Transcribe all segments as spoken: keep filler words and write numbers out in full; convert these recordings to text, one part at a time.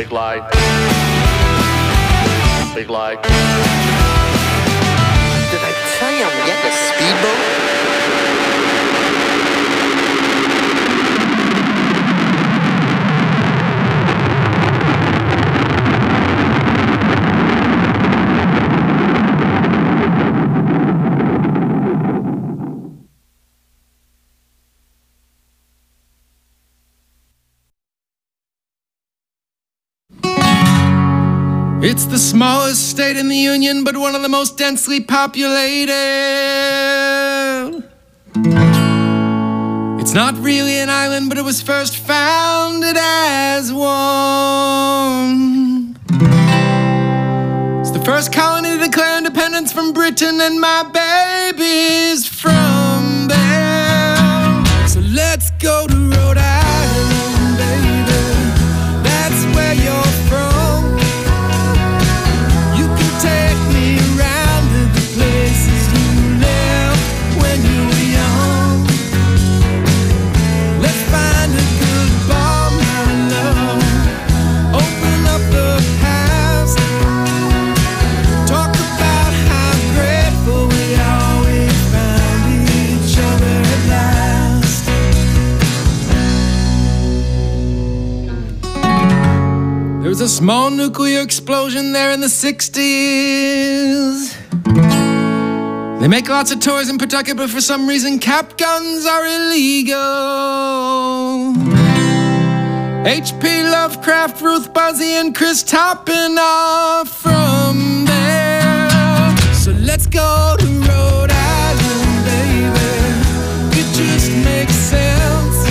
Big lie. Big lie. Did I tell you I'm getting a speedboat? It's the smallest state in the Union, but one of the most densely populated. It's not really an island, but it was first founded as one. It's the first colony to declare independence from Britain, and my baby's from there. So let's go to Rhode Island, baby. That's where you're from. There was a small nuclear explosion there in the sixties. They make lots of toys in Pawtucket, but for some reason cap guns are illegal. H P Lovecraft, Ruth Buzzy, and Chris Toppin are from there. So let's go to Rhode Island, baby. It just makes sense.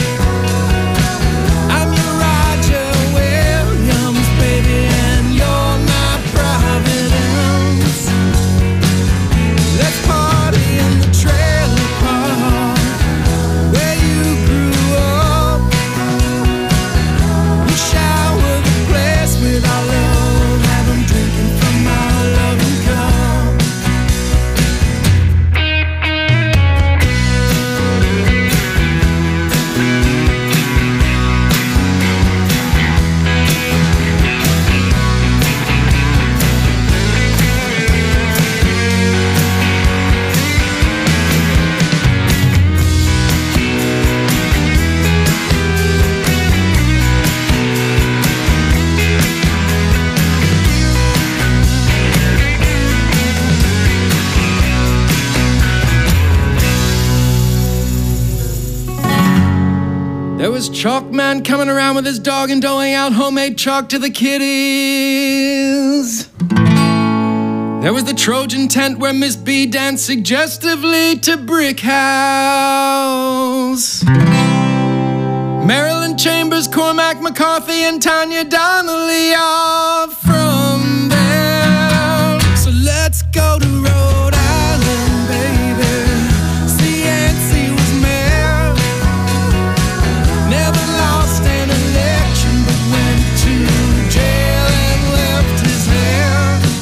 There was Chalkman coming around with his dog and doling out homemade chalk to the kiddies. There was the Trojan tent where Miss B danced suggestively to Brick House. Marilyn Chambers, Cormac McCarthy, and Tanya Donnelly are from there. So let's go to Rhode Island, baby. See, Yancey was mayor. Never lost an election, but went to jail and left his hair.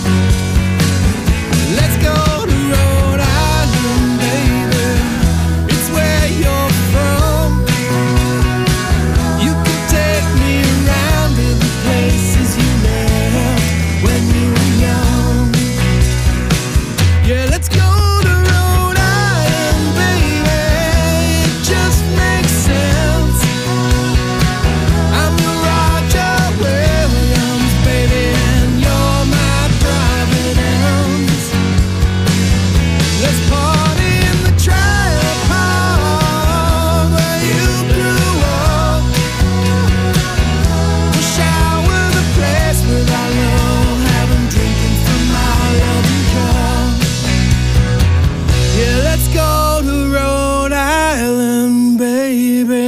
Let's go to Rhode Island, baby. It's where you're from. You can take me around to the places you left when you were young. Yeah, let's go to Rhode Island, baby. It just makes sense. I'm your Roger Williams, baby, and you're my Providence. Let's party in the trailer park where you grew up. We'll shower the place with our love, have 'em drinking from our loving cup. Yeah, let's go to Rhode Island, baby.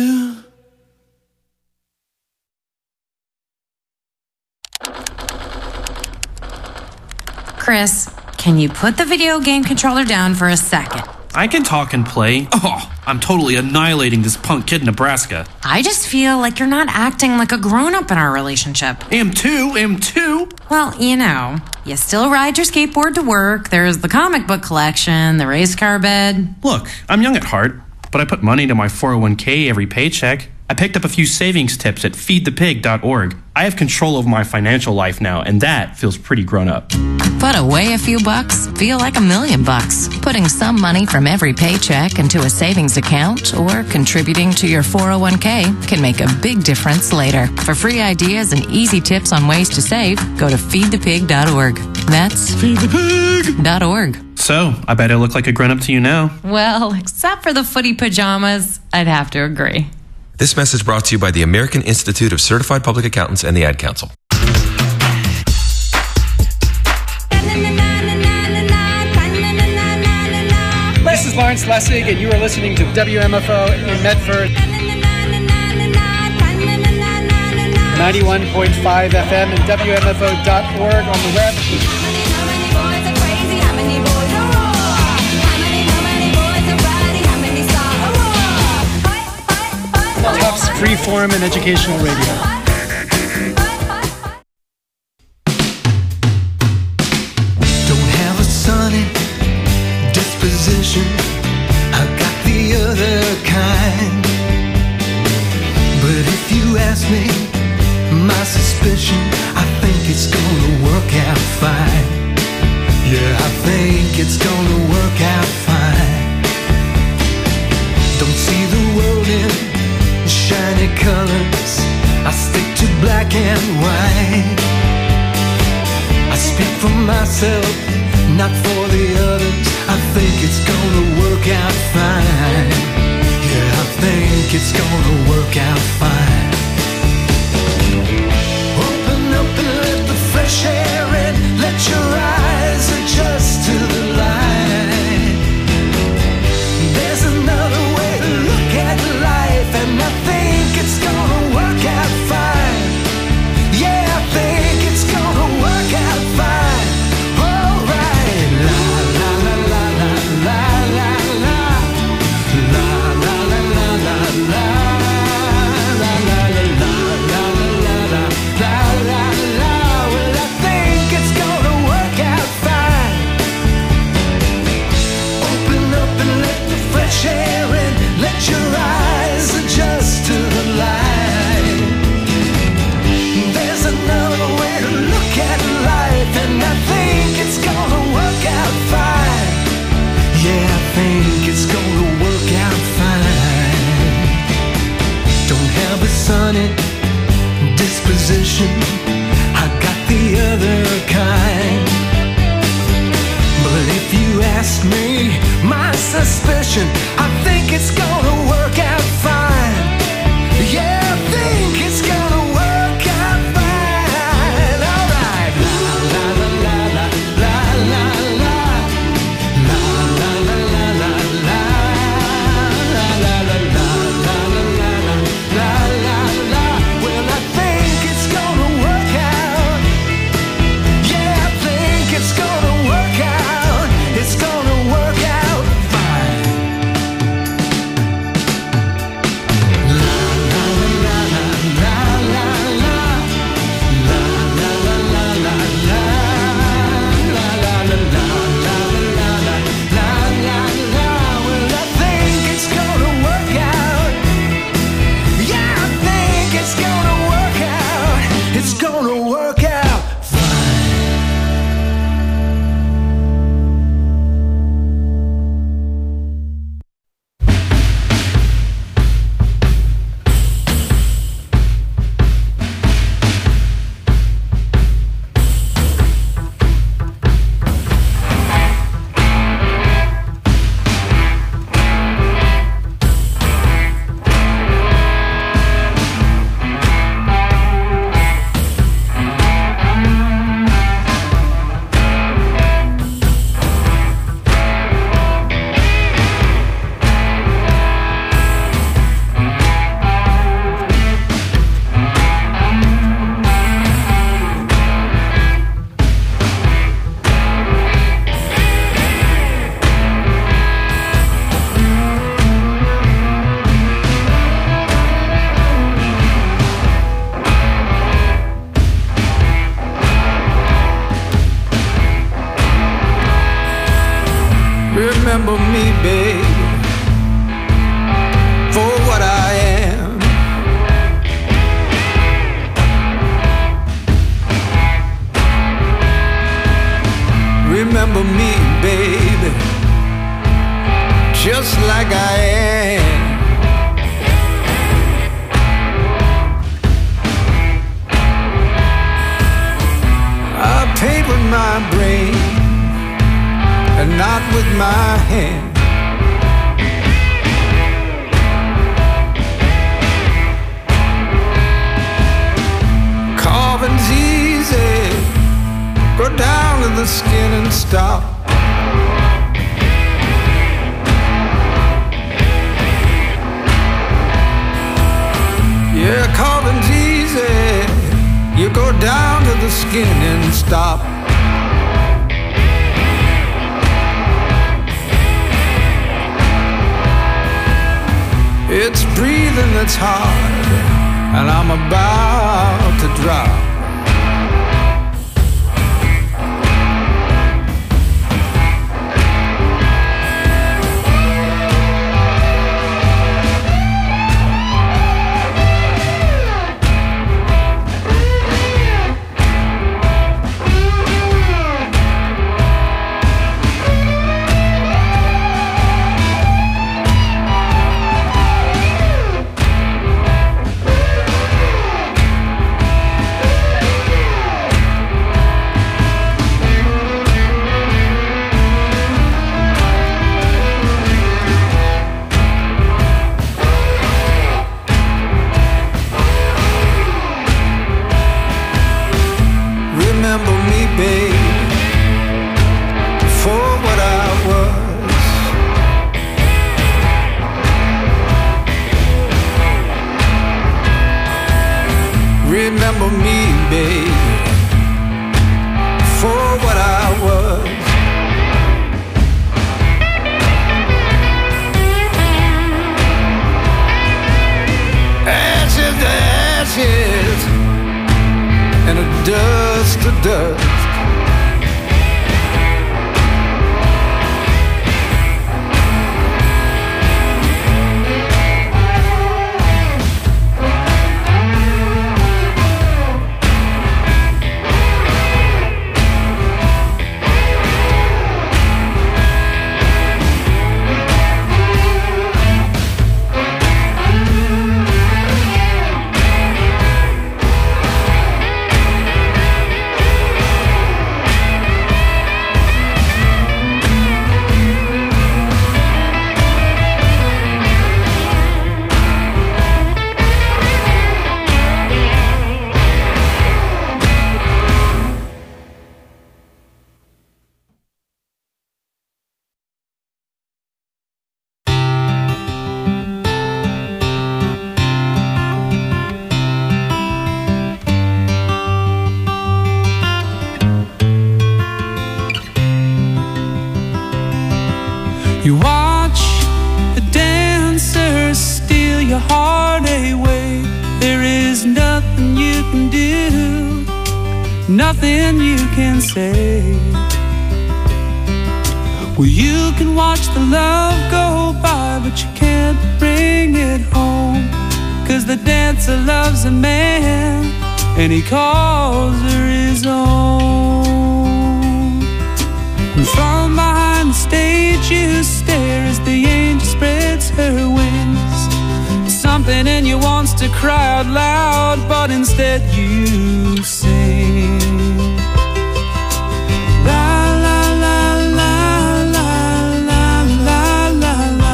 Chris, can you put the video game controller down for a second? I can talk and play. Oh, I'm totally annihilating this punk kid in Nebraska. I just feel like you're not acting like a grown-up in our relationship. Am too, am too. Well, you know, you still ride your skateboard to work, there's the comic book collection, the race car bed. Look, I'm young at heart, but I put money into my four oh one k every paycheck. I picked up a few savings tips at feed the pig dot org. I have control over my financial life now, and that feels pretty grown up. Put away a few bucks, feel like a million bucks. Putting some money from every paycheck into a savings account or contributing to your four oh one k can make a big difference later. For free ideas and easy tips on ways to save, go to feed the pig dot org. That's feed the pig dot org. So, I bet I look like a grown-up to you now. Well, except for the footy pajamas, I'd have to agree. This message brought to you by the American Institute of Certified Public Accountants and the Ad Council. This is Lawrence Lessig, and you are listening to W M F O in Medford. ninety-one point five F M and W M F O dot org on the web. Tufts Freeform and Educational Radio. Don't have a sunny disposition, I've got the other kind. But if you ask me, my suspicion, I think it's gonna work out fine. Yeah, I think it's gonna work out fine. Don't see the world in shiny colors, I stick to black and white. I speak for myself, not for the others. I think it's gonna work out fine. Yeah, I think it's gonna work out fine. Open up and let the fresh air in, let your eyes adjust to the light. There's another way to look at life, and I think it's gonna work out fine. Yeah, I think it's gonna work out fine. Alright. La la la la la la la la. La la la la la la. La la la la la la la la la. Well, I think it's gonna work out fine. Open up and let the fresh air in, let your eyes adjust to the light. There's another way to look at life, and I think it's gonna work out fine. Yeah, I think it's gonna work out fine. Don't have a sunny disposition, I got the other kind. But if you ask me, my suspicion, I think it's gonna work out fine. Yeah, I think it's gonna work out fine. Alright. La la la la la la la la. La la la la la la. La la la la la la la la la. Well, I think it's gonna work out. Yeah, I think it's gonna work out. It's gonna work out fine. La la la la la la la. La la la la la la. La la la la la la la la la. Well, I think it's gonna work out. Yeah, I think it's gonna work out. It's gonna work out fine. my brain and not with my hand. Carving's easy, go down to the skin and stop. Yeah, carving's easy, you go down to the skin and stop. It's breathing that's hard, and I'm about to drop. Remember me, babe, for what I was. Ashes to ashes, and a dust to dust. You watch the dancers steal your heart away. There is nothing you can do, nothing you can say. Well, you can watch the love go by, but you can't bring it home. 'Cause the dancer loves a man, and he calls her his own. And from behind the stage you stare as the angel spreads her wings. Something in you wants to cry out loud, but instead you sing. La la la la la la la la la.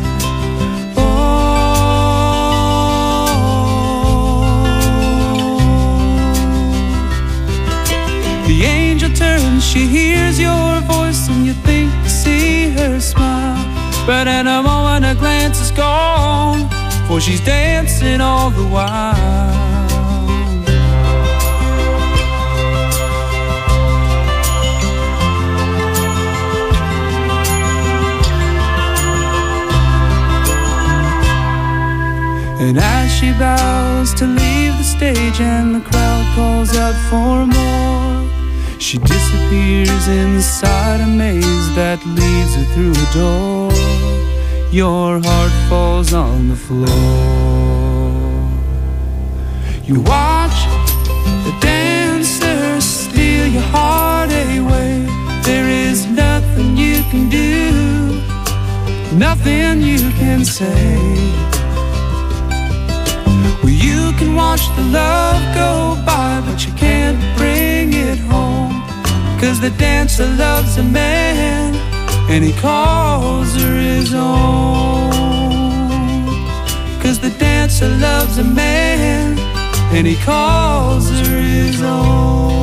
Oh. The angel turns, she hears your voice, and you think you see her smile. But in a moment a glance is gone, for she's dancing all the while. And as she bows to leave the stage and the crowd calls out for more, she disappears inside a maze that leads her through a door. Your heart falls on the floor. You watch the dancers steal your heart away. There is nothing you can do, nothing you can say. Well, you can watch the love go by, but you can't bring it home. 'cause the dancer loves a man and he calls her his own. 'Cause the dancer loves a man and he calls her his own.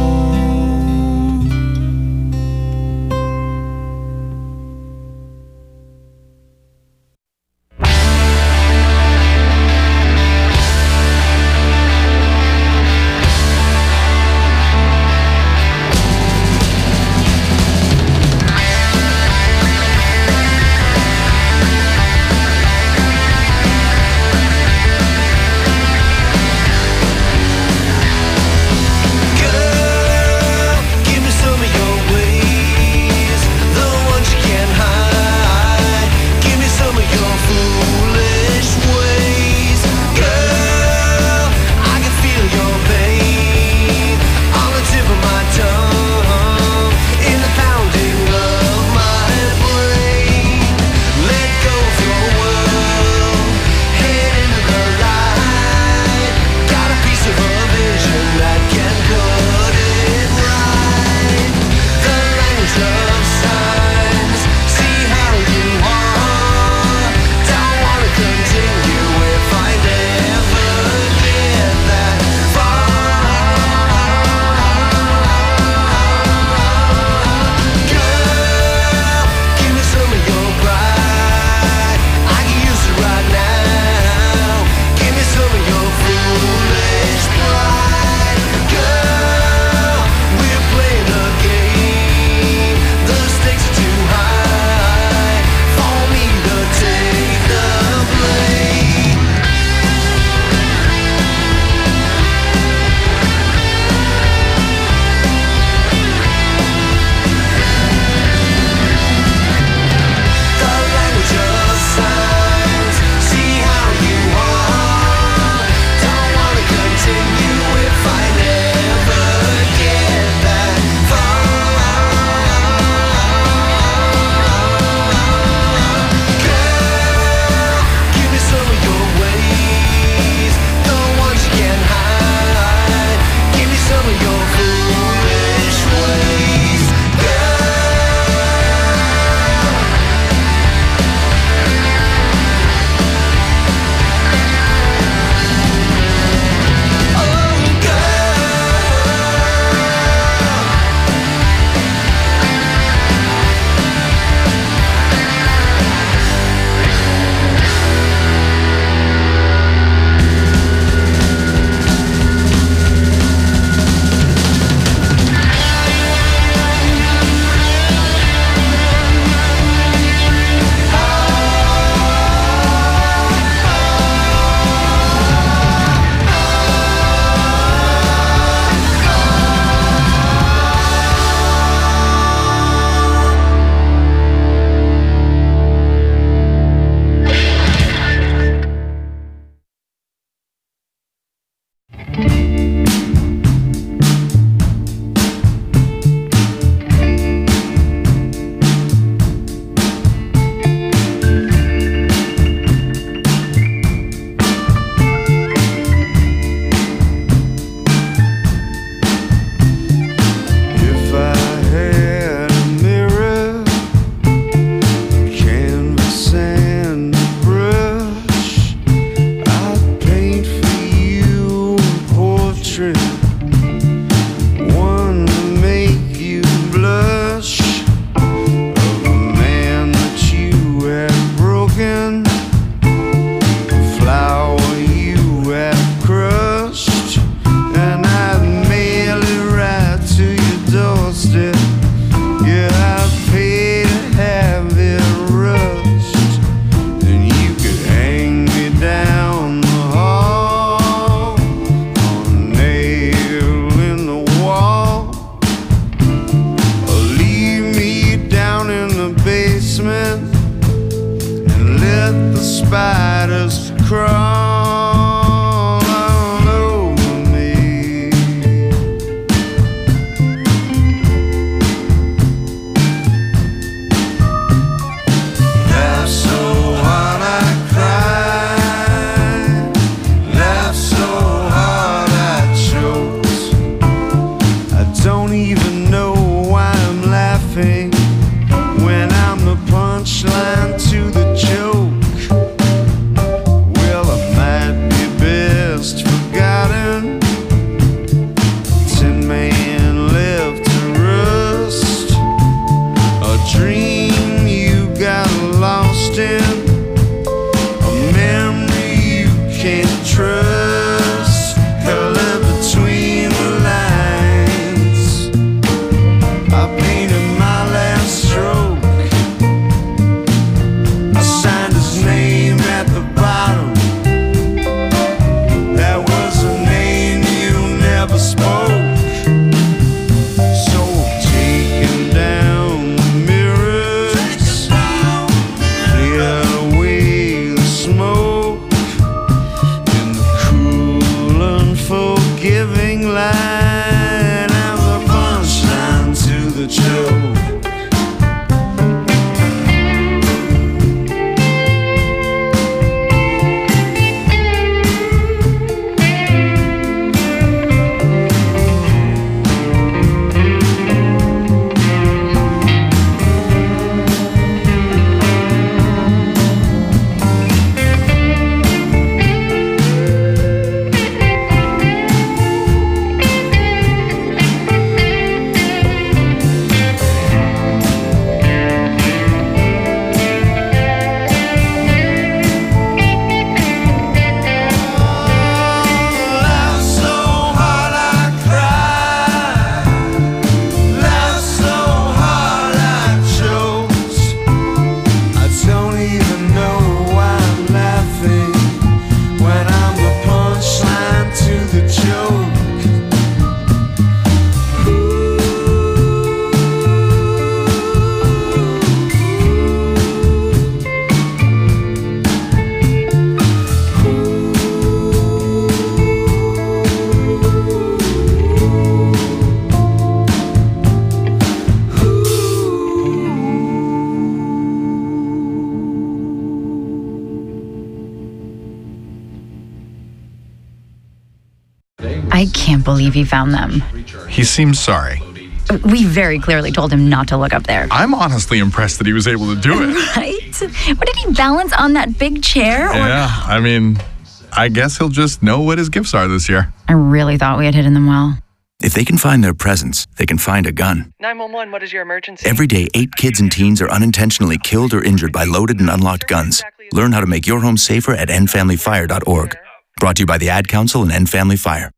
can't believe he found them. He seems sorry. We very clearly told him not to look up there. I'm honestly impressed that he was able to do it. Right? What did he balance on that big chair? Or... Yeah, I mean, I guess he'll just know what his gifts are this year. I really thought we had hidden them well. If they can find their presents, they can find a gun. nine one one, what is your emergency? Every day, eight kids and teens are unintentionally killed or injured by loaded and unlocked guns. Learn how to make your home safer at end family fire dot org. Brought to you by the Ad Council and End Family Fire.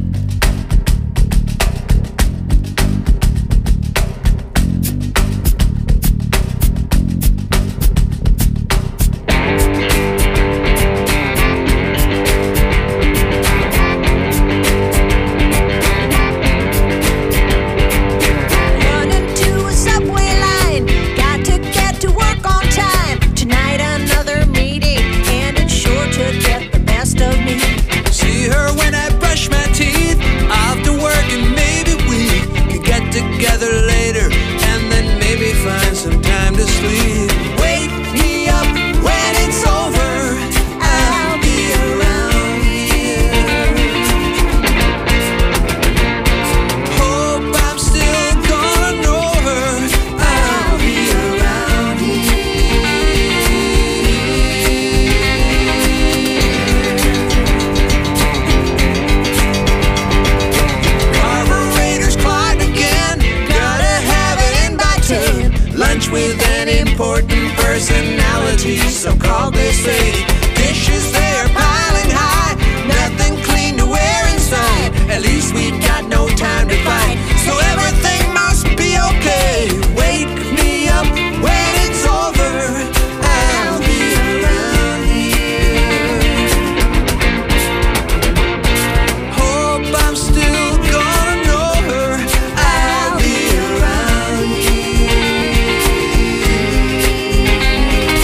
With an important personality, so called they say. Dishes they're piling high, nothing clean to wear inside. At least we got no time to fight, so everything must be okay. Wake me up when it's over, I'll be around here. Hope I'm still gonna know her, I'll be around here.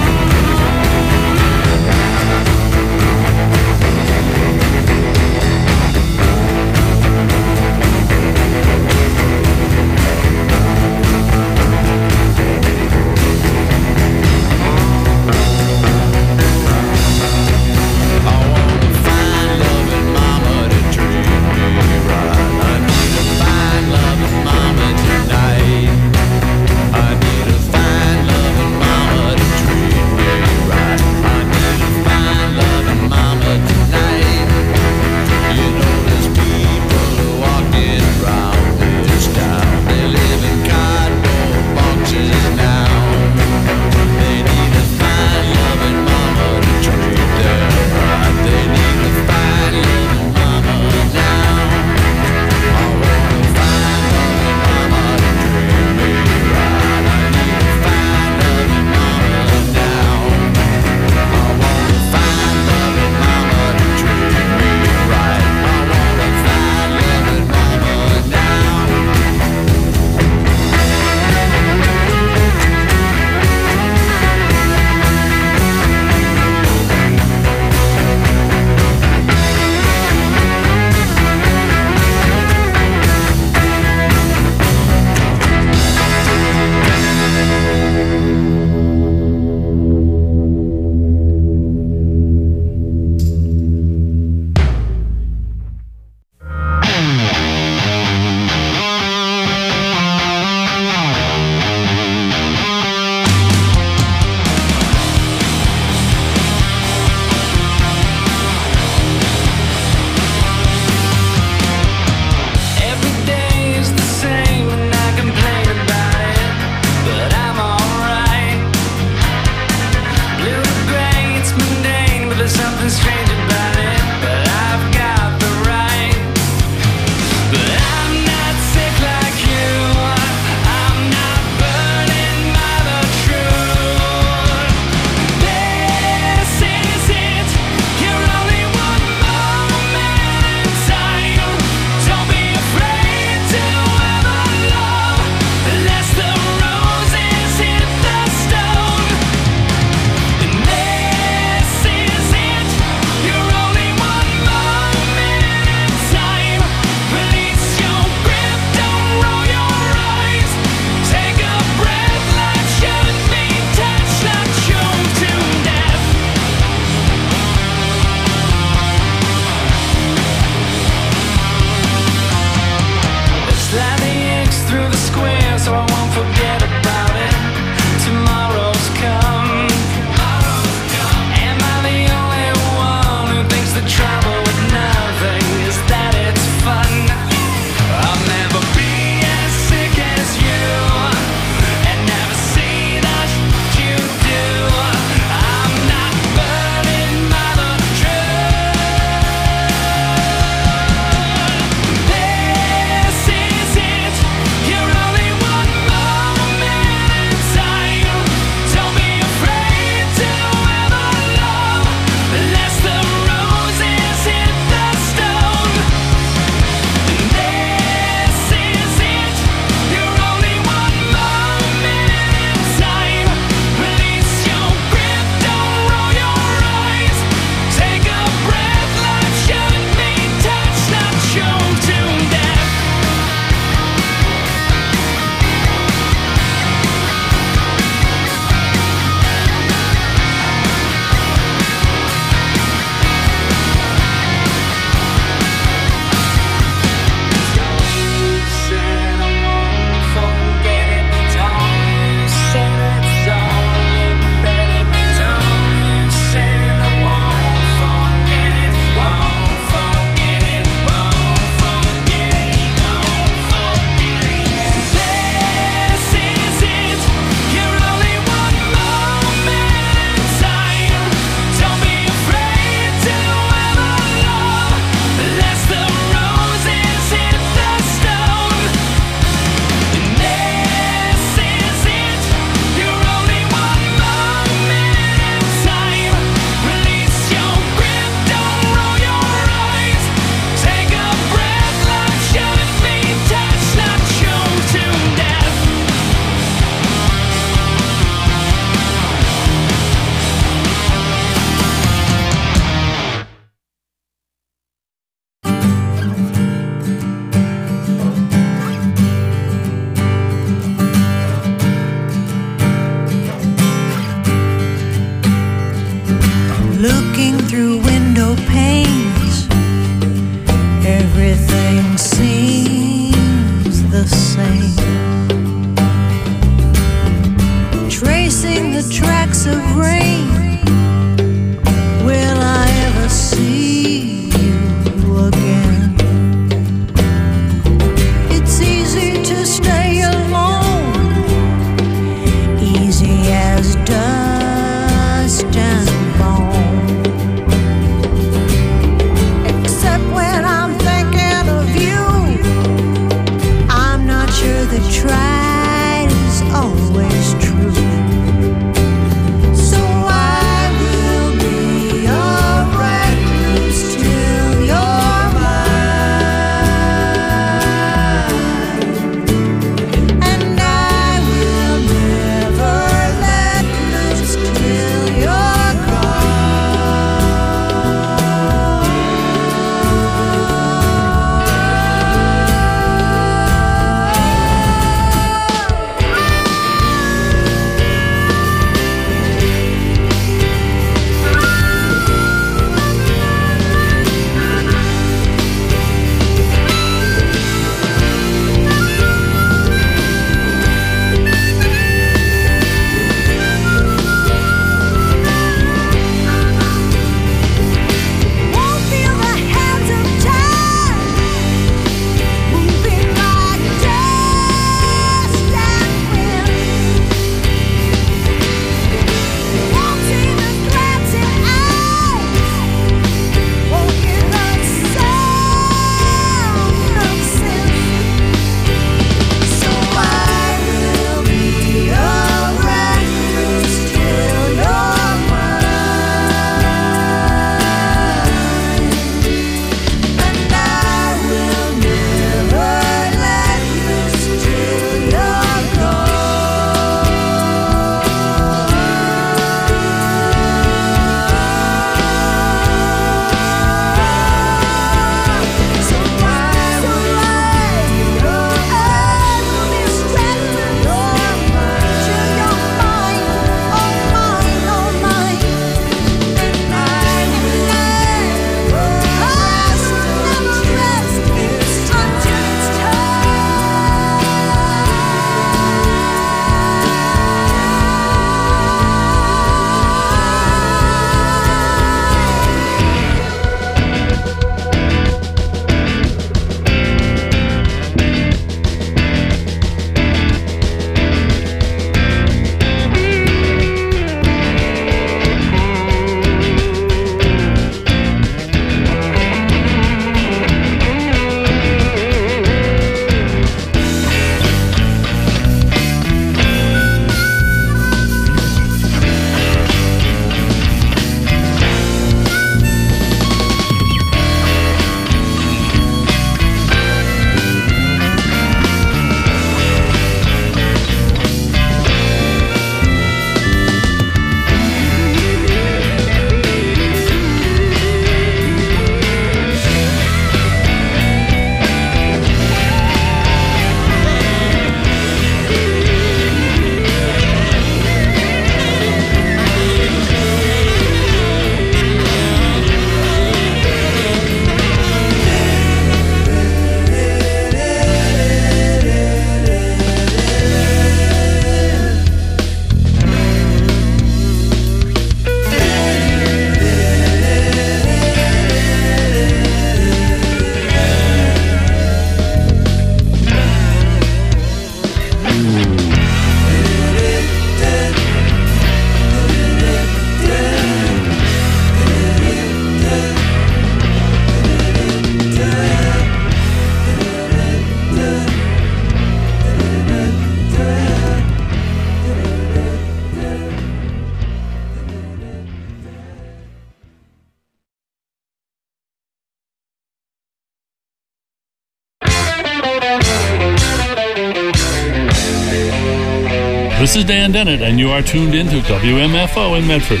This is Dan Dennett, and you are tuned in to W M F O in Medford.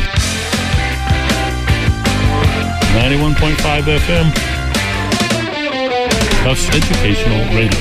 ninety-one point five F M. Tufts Educational Radio.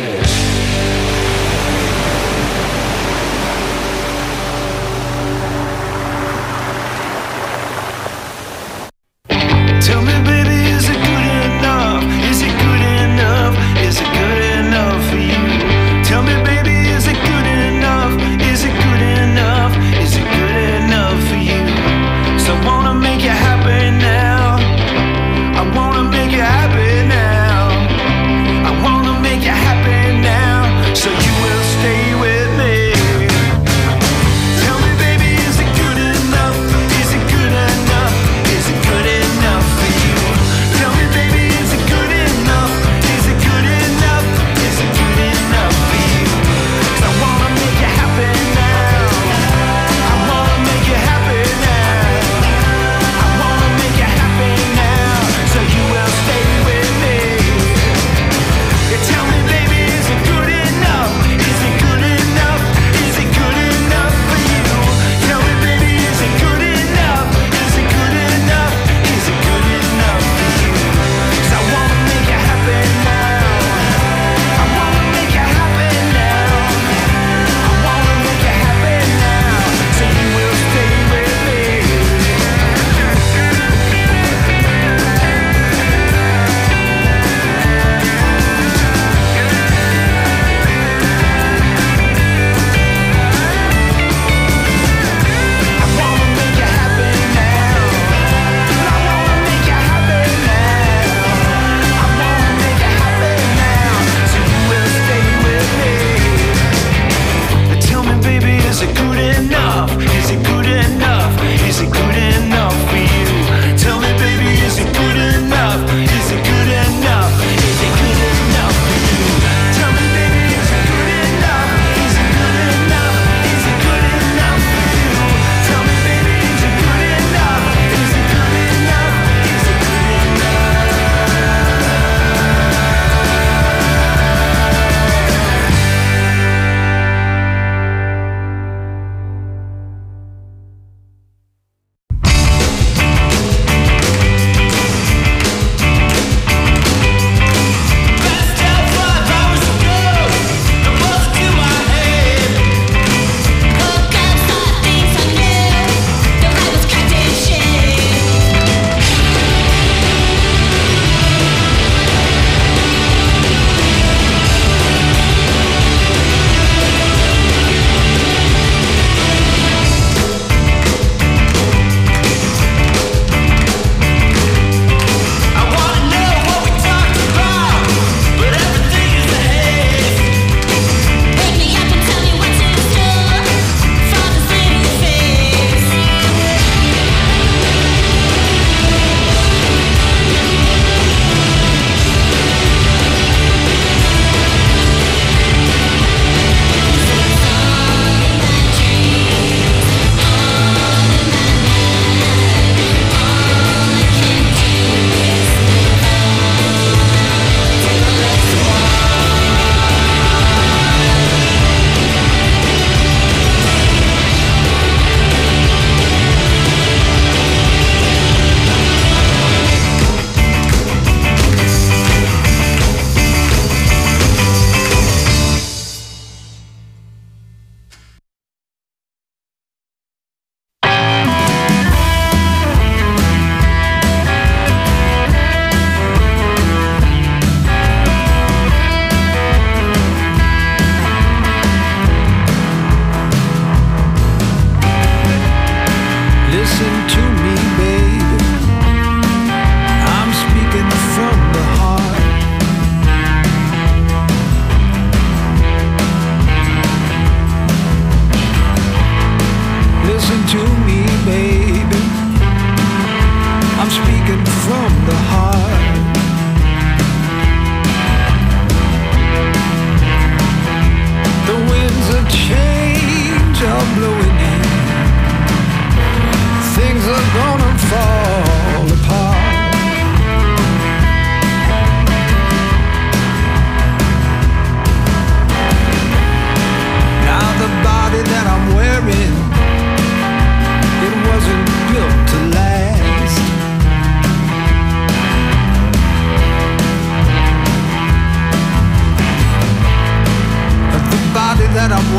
Tell me, baby, is it good enough? Is it good enough? Is it good enough for you? Tell me, baby, is it good enough? Is it good enough? Is it good enough for you? So I wanna make you happy now. I wanna make you happy now. I wanna make you happy.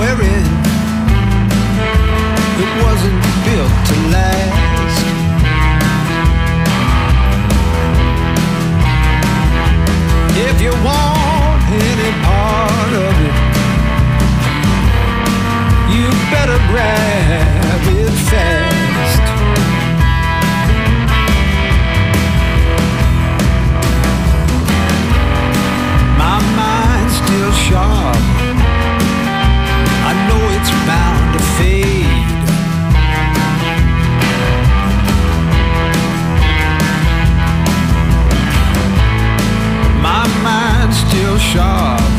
wearing, it wasn't built to last. If you want any part of it, you better grab it fast. My mind's still sharp, I know it's bound to fade. My mind's still sharp,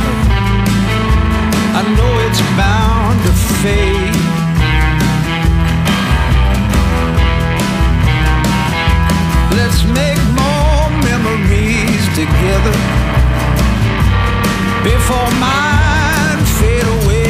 I know it's bound to fade. Let's make more memories together before mine fade away.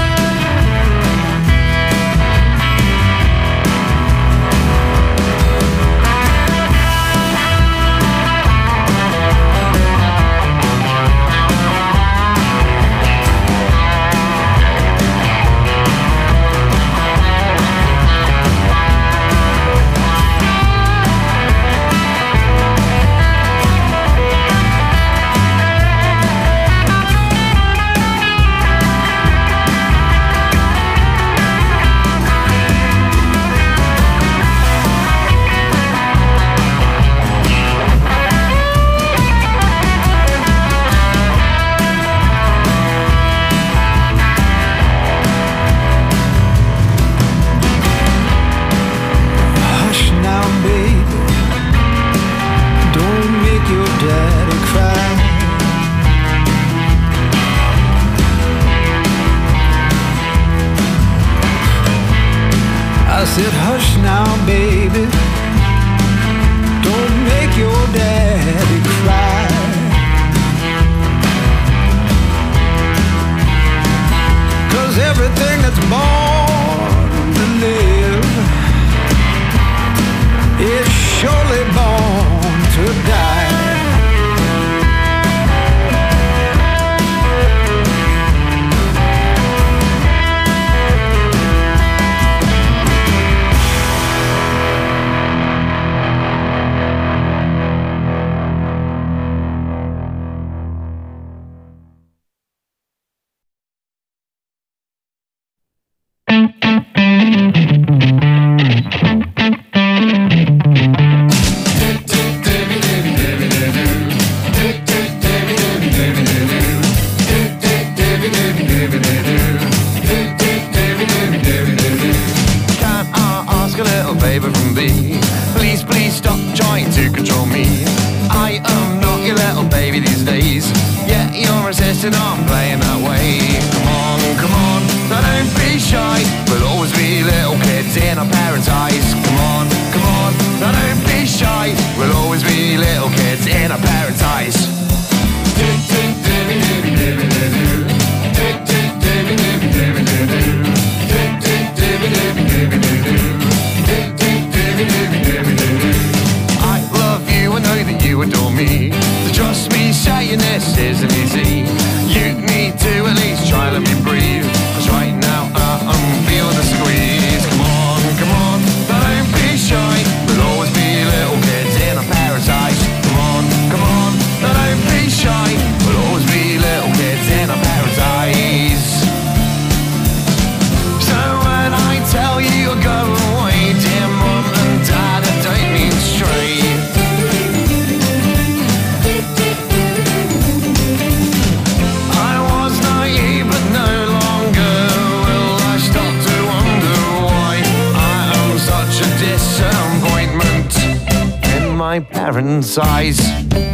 I said, hush now, baby, don't make your daddy cry. Cause everything that's born to live is surely born to die. Parents' eyes.